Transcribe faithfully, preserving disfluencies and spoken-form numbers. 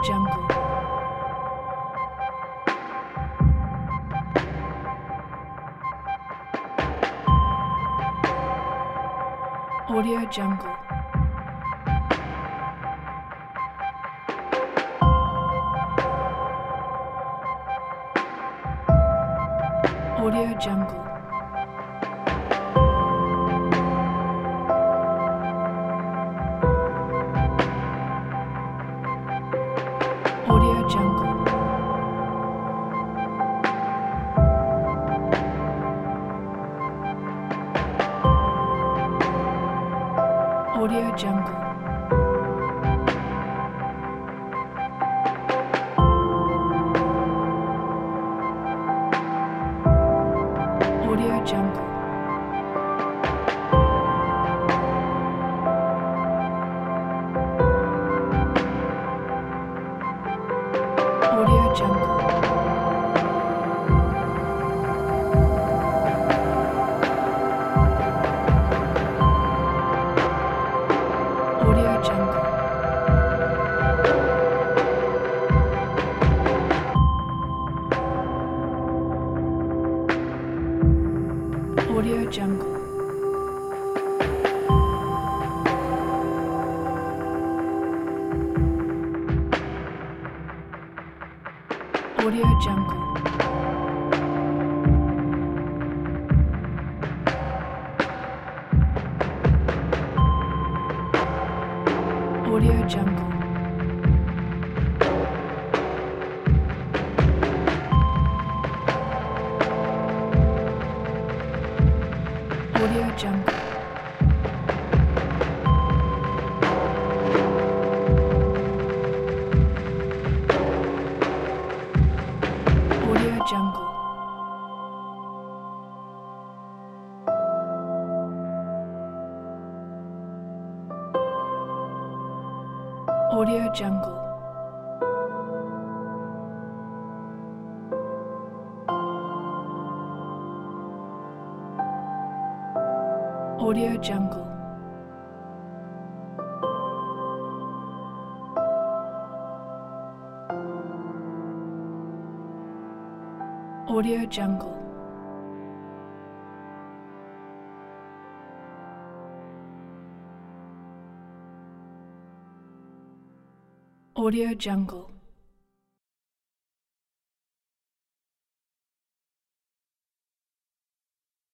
Jungle. Audio Jungle. Audio Jungle. Audio Jungle. Audio Jungle. Audio Jungle. Audio Jungle. Audio Jungle. Audio Jungle. Audio Jungle. Audio Jungle. Audio Jungle. Audio Jungle. Audio Jungle. Audio Jungle. Audio Jungle. Audio Jungle.